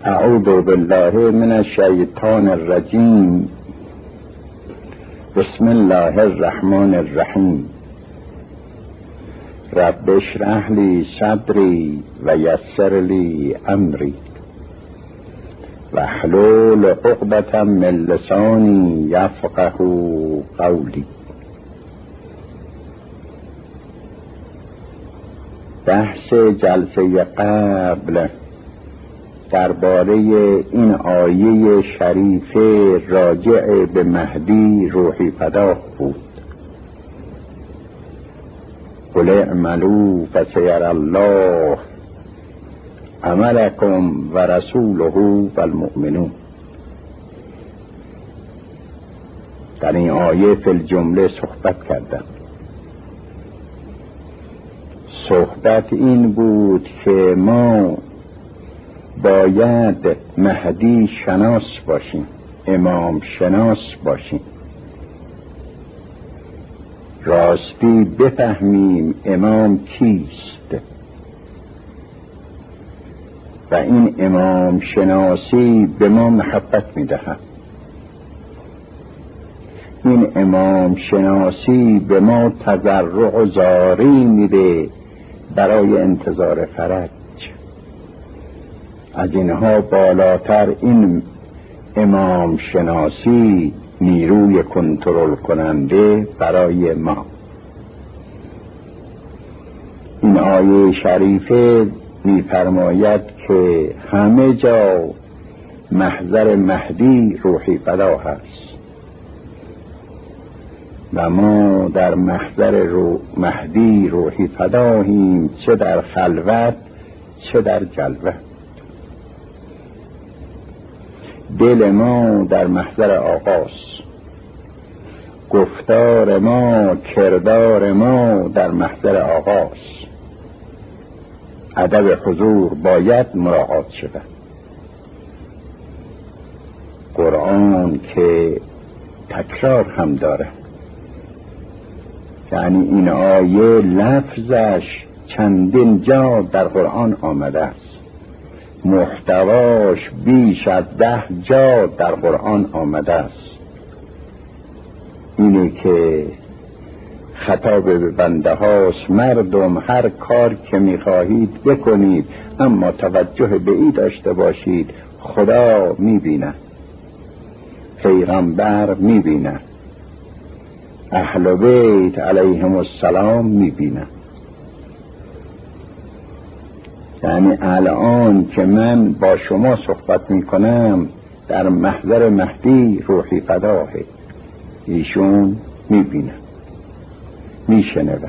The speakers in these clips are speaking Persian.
اعوذ بالله من الشیطان الرجیم. بسم الله الرحمن الرحیم. رب اشرح لی صدری و یسر لی امری واحلل عقدة من لسانی یفقهوا قولی. بحث جلسه قبل درباره این آیه شریفه راجع به مهدی روحی فداه بود. قل اعملوا فسیری الله عملکم و رسوله والمؤمنون. در این آیه فی الجمله صحبت کردم. صحبت این بود که ما باید مهدی شناس باشیم، امام شناس باشیم، راستی بفهمیم امام کیست و این امام شناسی به ما محبت می‌دهد. این امام شناسی به ما تضرع و زاری میده برای انتظار فرج. از اینها بالاتر این امام شناسی نیروی کنترل کننده برای ما. این آیه شریفه می‌فرماید که همه جا محضر مهدی روحی فدا هست و ما در محضر مهدی روحی فداییم، چه در خلوت چه در جلوه. دل ما در محضر آقاست، گفتار ما کردار ما در محضر آقاست. ادب حضور باید مراعات شود. قرآن که تکرار هم داره، یعنی این آیه لفظش چندین جا در قرآن آمده است، محتواش بیش از 10 جا در قرآن آمده است. اینه که خطاب به بنده هاست: مردم هر کار که میخواهید بکنید، اما توجه به این داشته باشید خدا میبینه، پیغمبر میبینه، اهل بیت علیهم السلام میبینه. یعنی الان که من با شما صحبت میکنم در محضر مهدی روحی فداه، ایشون میبینه، میشنوه.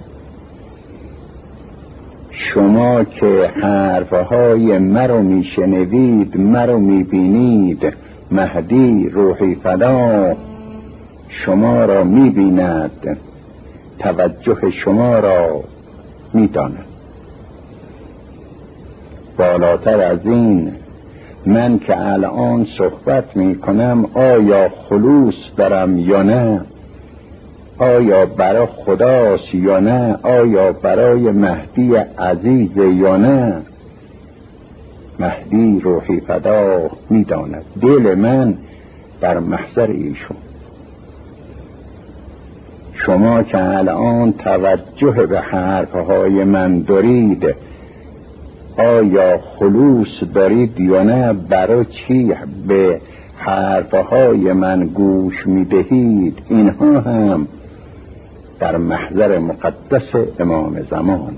شما که حرفهای مرا میشنوید، مرا میبینید، مهدی روحی فدا شما را میبیند، توجه شما را میداند. بالاتر از این، من که الان صحبت میکنم آیا خلوص دارم یا نه، آیا برای خداست یا نه، آیا برای مهدی عزیز یا نه، مهدی روحی فدا میداند. دل من در محضر ایشون. شما که الان توجه به حرفهای من دارید، آیا خلوص دارید یا نه؟ برای چی به حرفهای من گوش میدهید؟ اینها هم در محضر مقدس امام زمانه.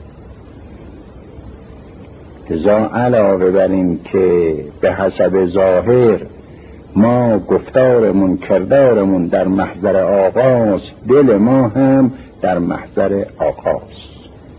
لذا علاوه بر این که به حسب ظاهر ما گفتارمون کردارمون در محضر آقاست، دل ما هم در محضر آقاست.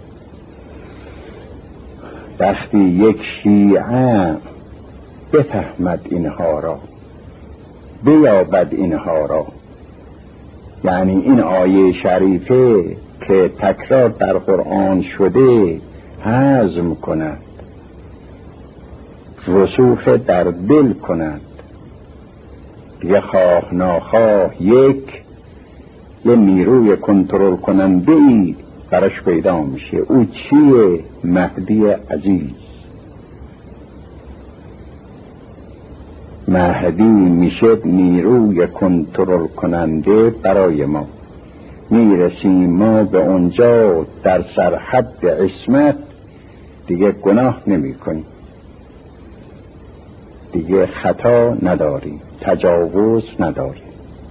وقتی یک شیعه بفهمد اینها را، بیابد اینها را، یعنی این آیه شریفه که تکرار در قرآن شده هضم کند، رسوخ در دل کند، یه خواه ناخواه یه نیروی کنترل کننده‌ای براش پیدا میشه. او چیه؟ مهدی عزیز. مهدی میشه نیروی کنترل کننده برای ما. میرسیم ما به اونجا در سرحد عصمت، دیگه گناه نمی کنیم، دیگه خطا نداریم، تجاوز نداریم.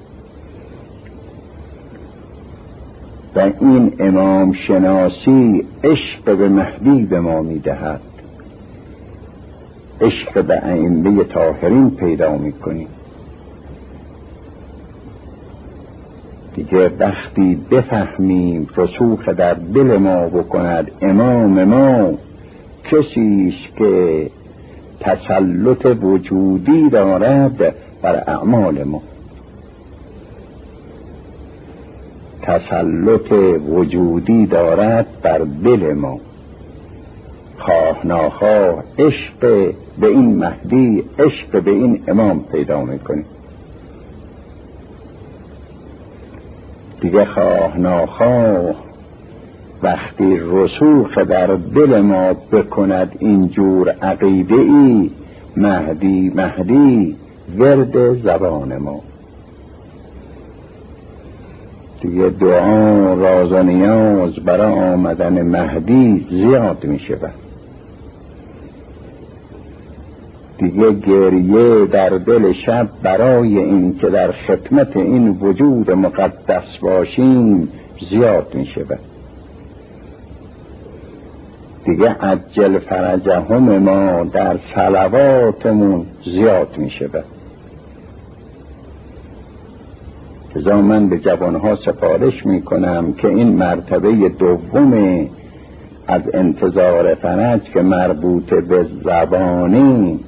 و این امام شناسی عشق به مهدی به ما میدهد، عشق به ائمه طاهرین پیدا میکنیم. دیگه وقتی بفهمیم رسوخ در دل ما بکند امام ما کسیست که تسلط وجودی دارد بر اعمال ما، تسلط وجودی دارد بر دل ما. خواه ناخواه عشق به این مهدی، عشق به این امام پیدا میکنیم. دیگه خواه ناخواه وقتی رسوخ در دل ما بکند اینجور عقیده ای، مهدی مهدی ورد زبان ما. دیگه دعا راز و نیاز برای آمدن مهدی زیاد می شود. دیگه گریه در دل شب برای این که در خدمت این وجود مقدس باشیم زیاد می شود. دیگه عجل فرجهم ما در صلواتمون زیاد می شود. لذا من به جوانها سفارش می کنم که این مرتبه دوم از انتظار فرج که مربوط به زبانی،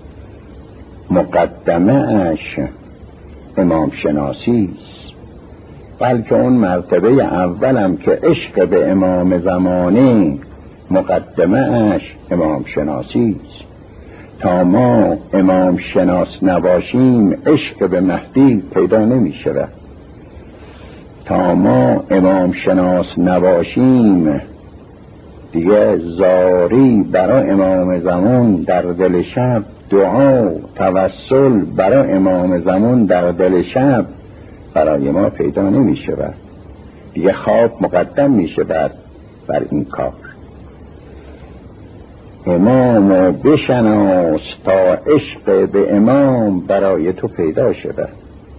مقدمه اش امام شناسی است، بلکه اون مرتبه اولم که عشق به امام زمانی، مقدمه اش امام شناسی است. تا ما امام شناس نباشیم عشق به مهدی پیدا نمی شود. تا ما امام شناس نباشیم دیگه زاری برای امام زمان در دل شب، دعا توسل برای امام زمان در دل شب برای ما پیدا نمی شود. دیگه خواب مقدم می شود بر این کار. امامو بشناس تا عشق به امام برای تو پیدا شود.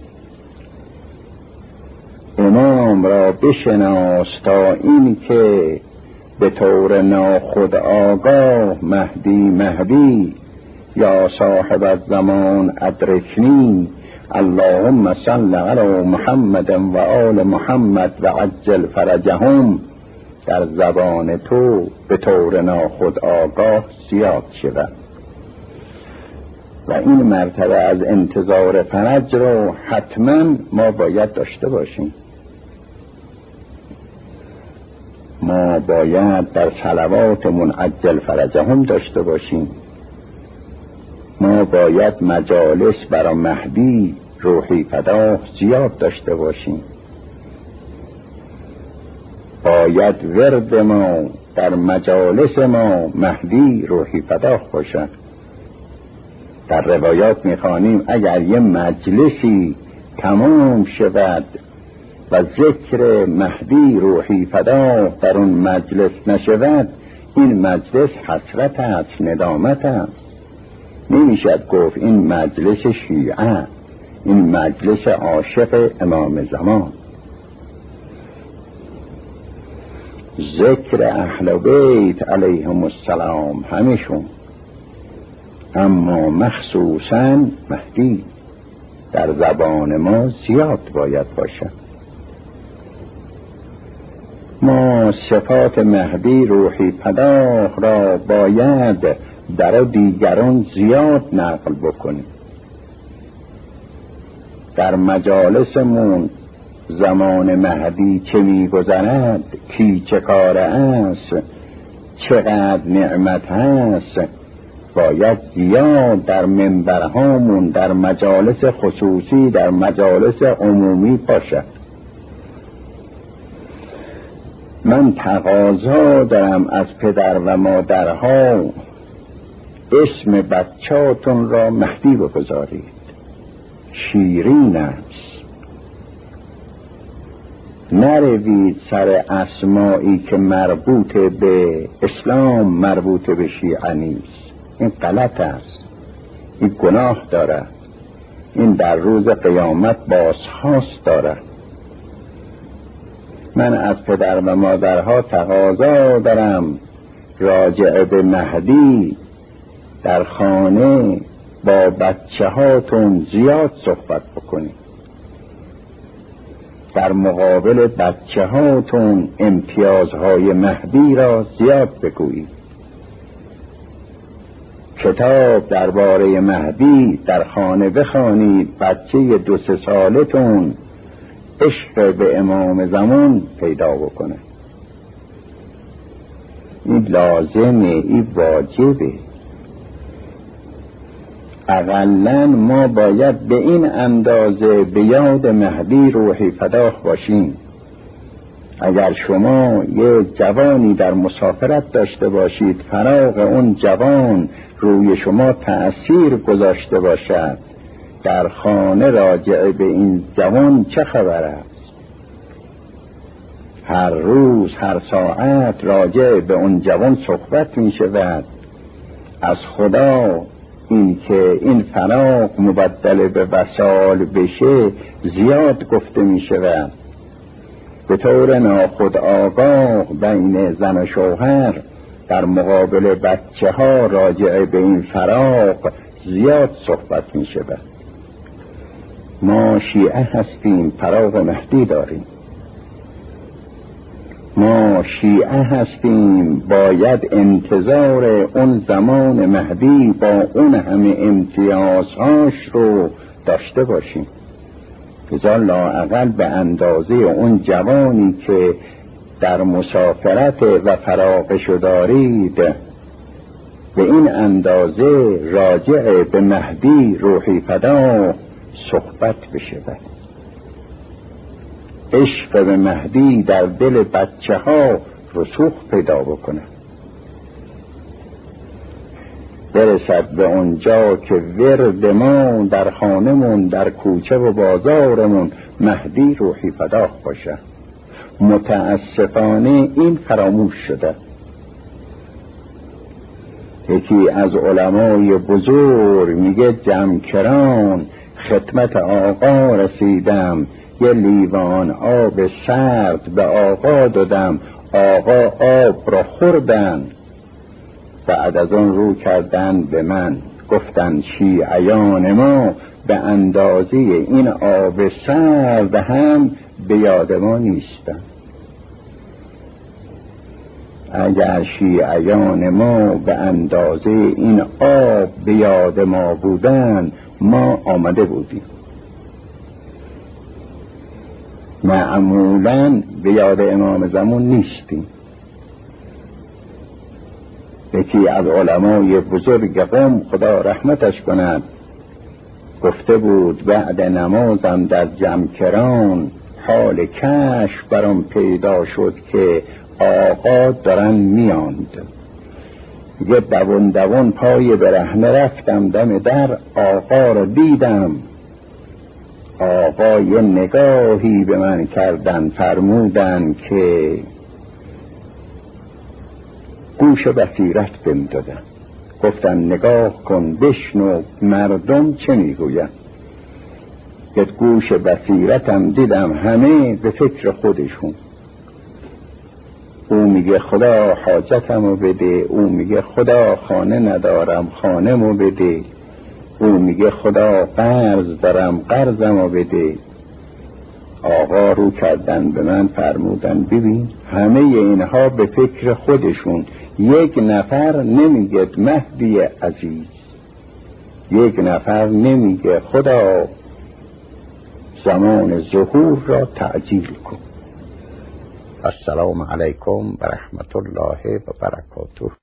امام را بشناس تا این که به طور ناخود آگاه مهدی مهدی یا صاحب الزمان ادرکنی، اللهم صل علی محمد و آل محمد و عجل فرجهم در زبان تو به طور ناخود آگاه زیاد شود. و این مرتبه از انتظار فرج رو حتما ما باید داشته باشیم. ما باید در صلواتمون عجل فرجهم داشته باشیم. ما باید مجالس برای مهدی روحی فدا زیاد داشته باشیم. باید ورد ما در مجالس ما مهدی روحی فدا باشد. در روایات میخوانیم اگر یه مجلسی تمام شود و ذکر مهدی روحی فدا در اون مجلس نشود، این مجلس حسرت است، ندامت است. نمیشد گفت این مجلس شیعه، این مجلس عاشق امام زمان. ذکر اهل بیت علیهم السلام همشون، اما مخصوصا مهدی در زبان ما زیاد باید باشد. ما صفات مهدی روحی پناه را باید در دیگران زیاد نقل بکنیم. در مجالسمون زمان مهدی چه می‌گذرد، کی چه کار است، چقدر نعمت هست، باید زیاد در منبرهامون، در مجالس خصوصی، در مجالس عمومی باشد. من تقاضا دارم از پدر و مادرها اسم بچه‌تون را مهدی بگذارید، شیرین است. نروید سر اسمایی که مربوط به اسلام مربوط به شیعه نیست. این غلط است، این گناه دارد، این در روز قیامت بازخواست دارد. من از پدر و مادرها تقاضا دارم راجع به مهدی در خانه با بچه هاتون زیاد صحبت بکنید، در مقابل بچه هاتون امتیازهای مهدی را زیاد بگویید. کتاب درباره مهدی در خانه بخوانید، بچه 2-3 سالتون عشق به امام زمان پیدا بکنه. این لازمه، این واجبه. اقلن ما باید به این اندازه به یاد مهدی روحی فداح باشیم. اگر شما یه جوانی در مسافرت داشته باشید، فراق اون جوان روی شما تأثیر گذاشته باشد، در خانه راجع به این جوان چه خبر است؟ هر روز هر ساعت راجع به اون جوان صحبت می شود. از خدا این که این فراق مبدل به وصال بشه زیاد گفته می شود. به طور ناخودآگاه بین زن و شوهر در مقابل بچه ها راجع به این فراق زیاد صحبت می شود. ما شیعه هستیم، فراق مهدی داریم. ما شیعه هستیم، باید انتظار اون زمان مهدی با اون همه امتیازهاش رو داشته باشیم. لذا لااقل به اندازه اون جوانی که در مسافرت و فراقشو دارید، به این اندازه راجع به مهدی روحی فدا صحبت بشود. عشق به مهدی در دل بچه ها رسوخ پیدا بکنه، برسد به اونجا که ورد ما در خانمون، در کوچه و بازارمون مهدی روحی فدا باشه. متاسفانه این فراموش شده. یکی از علمای بزرگ میگه جمکران خدمت آقا رسیدم، یه لیوان آب سرد به آقا دادم، آقا آب را خوردن، بعد از اون رو کردن به من، گفتن شیعیان ما به اندازه این آب سرد هم به یاد ما نیستن. اگر شیعیان ما به اندازه این آب به یاد ما بودن، ما آمده بودیم. معمولاً به یاد امام زمان نیستیم. یکی از علمای بزرگ قوم خدا رحمتش کند گفته بود بعد نمازم در جمکران حال کشف برام پیدا شد که آقا دارن میاند. یه دوون دوون پای برهنه رفتم دم در، آقا را دیدم. آقا یه نگاهی به من کردن، فرمودن که گوش بصیرت بهم دادن. گفتن نگاه کن بشنو مردم چه میگوین. که گوش بصیرتم دیدم همه به فکر خودشون. او میگه خدا حاجتمو بده، او میگه خدا خانه ندارم خانه‌مو بده، او میگه خدا قرض دارم قرضمو بده. آقا رو کردن به من فرمودن ببین همه اینها به فکر خودشون، یک نفر نمیگه مهدی عزیز، یک نفر نمیگه خدا زمان ظهور را تعجیل کن. السلام علیکم و رحمت الله و برکاته.